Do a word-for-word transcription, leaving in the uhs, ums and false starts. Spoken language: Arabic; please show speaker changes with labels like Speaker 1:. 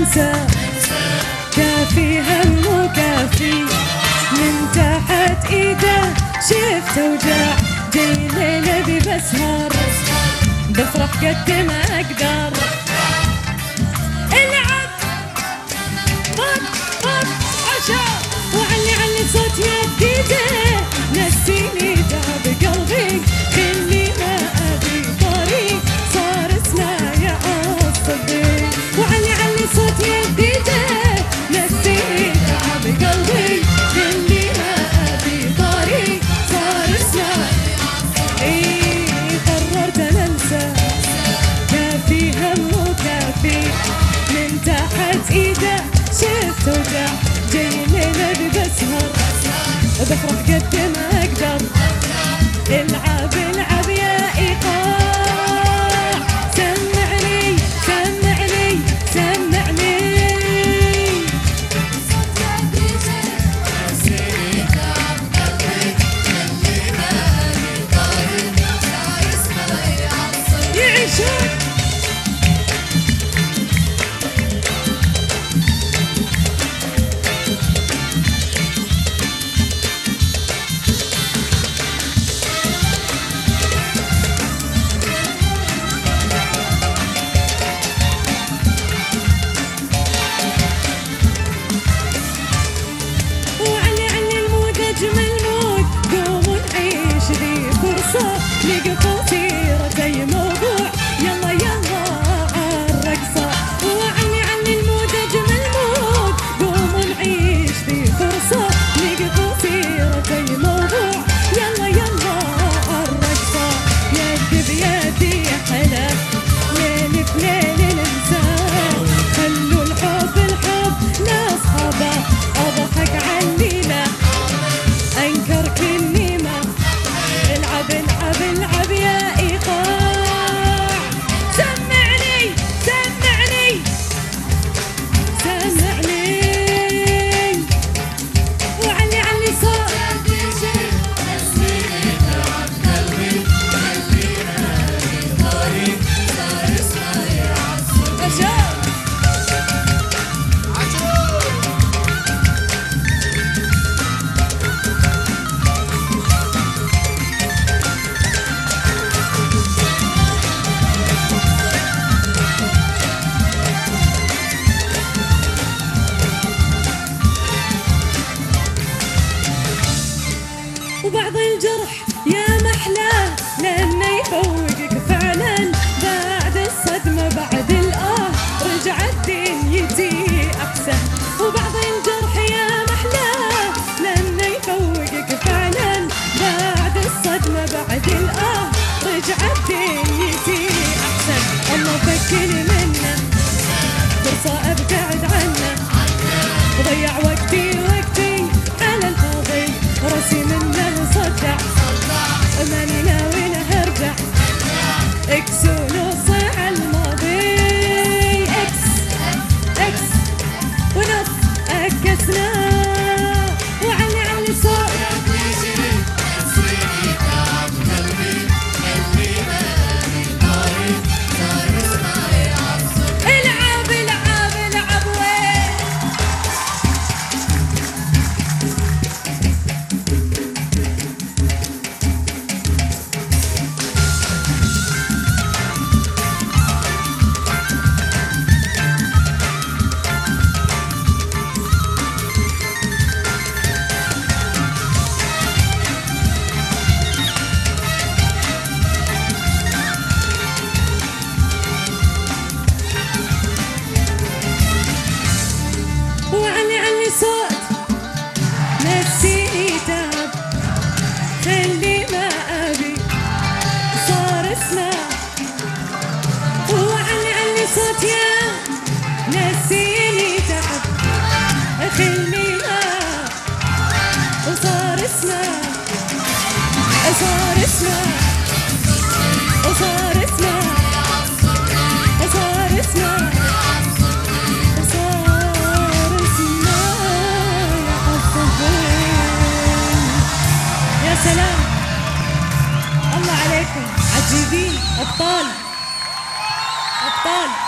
Speaker 1: ننسى كافي هم وكافي من تحت ايده شفت وجع جاي ليلة بي بسهر بفرح قد ما اقدر العب طق طق عشاء وعلي علي صوت يديده نسيني تعب قلبي خلي ما ابي طريق صار اسمه يعصبني وعلي علي صوت يديده نسيني تعب قلبي خلي ما ابي طريق صار اسمه اي قررت ننسى كافي هم وكافي من تحت ايده شفت وجع جاي ليلة بسهر بفرح قد ما اقدر العب العب يا ايقاع سمعني سمعني سمعني يعيشون نقفل سيرة أي موضوع يلا يلا عالرقصة وعني عني المود أجمل مود قوموا نعيش ذي فرصة نقفل سيرة أي موضوع يلا يلا عالرقصة يد بيدي حلا ليل بليل ننساه خلوا الحب الحب لأصحابه أضحك عالليلة أنكر كل نيمة العب العب العب يا ايقاع سمعني سمعني سمعني وعلي علي صوت وبعض الجرح يا محلاه لأنه يفوقك فعلا بعد الصدمة بعد الآه رجعت دنيتي أحسن وبعض الجرح يا محلاه لأنه يفوقك فعلا بعد الصدمة بعد الآه رجعت دنيتي أحسن الله فكني منه فرصة أبتعد عنه وضيع وقتي وقتي على الفاضي راسي منه صدع ماني ناوي له ارجع اكس ونص على الماضي اكس اكس ونص اكسنا وعلي علي صوت العب العب العب وين وعلي علي صوت نسيني تعب خلي ما أبي صار اسمه وعلي علي صوت يا نسيني تعب خلي ما وصار اسمه صار اسمه وصار اسمه صار اسمه سلام الله عليكم عجيبين أبطال أبطال